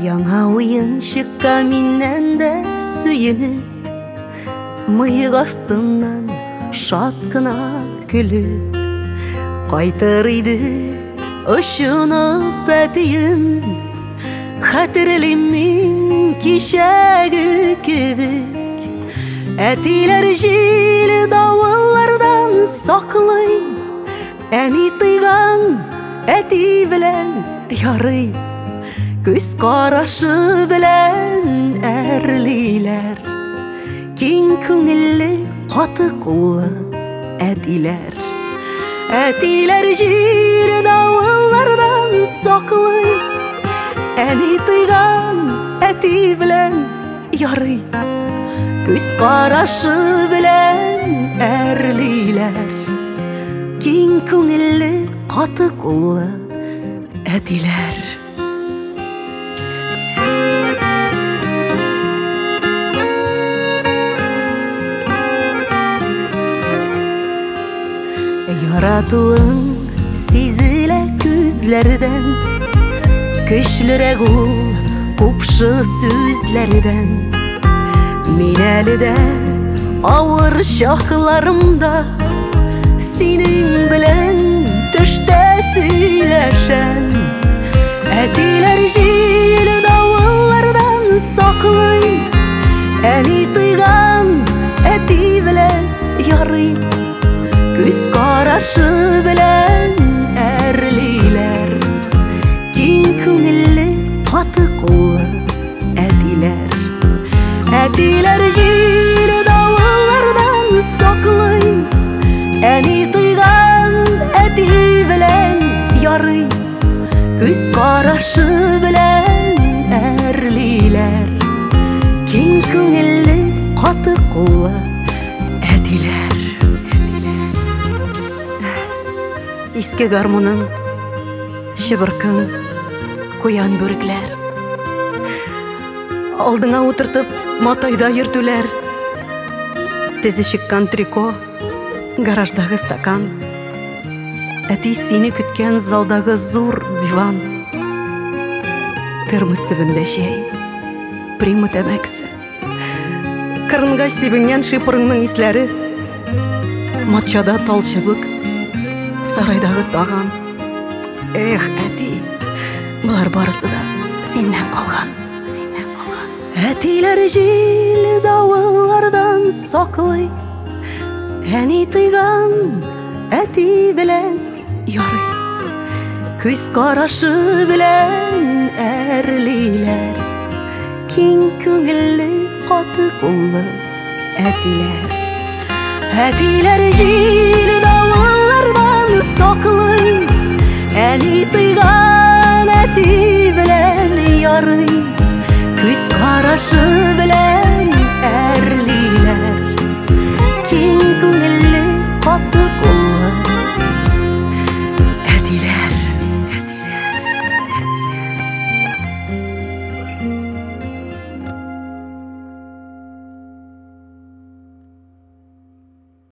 Яңа уен шыққа миннен дә сүйініп, мыйық астынан шат кына күліп, қайтыр иді ұшынып әтейім, хәтерлим мин кишәге кебек. Әтиләр җил давыллардан саклый, әни тыйган әти белән ярый, күз карашы белән әрлиләр, киң күңелле каты куллы әтиләр. Әтиләр җир давыллардан саклый, әни тыйган әти белән ярый, күз карашы белән әрлиләр, киң күңелле каты куллы әтиләр. Яратуың сизелә күзләрдән, көчлерәк ул купшы сүзләрдән. Мин әле дә авыр чакларымда синең белән төштә сөйләшәм. Әтиләр җил давыллардан саклый, әни тыйган әти белән ярый, күз карашы белән әрлиләр, киң күңелле каты куллы әтиләр. Әтиләр җил давыллардан саклый, әни тыйган әти белән ярый, күз карашы белән әрлиләр, киң күңелле каты куллы әтиләр. Иске гармуның, шыбыркың, куян бүрекләр, алдыңа утыртып матайда йөртүләр, тезе чыккан трико, гараждагы стакан, әти сине көткән залдагы зур диван, термос төбендә чәй, прима тәмәкесе, кырынгач сибенгән шыпырыңның исләре, матчада талчыбык, сарайдагы таган. Эх, әти, булар барысы да синнән калган. Әтиләр җил давыллардан саклый, әни тыйган әти белән ярый, күз карашы белән әрлиләр, киң күңелле каты куллы әтиләр. Әтиләр җил давыллардан саклый, әни тыйган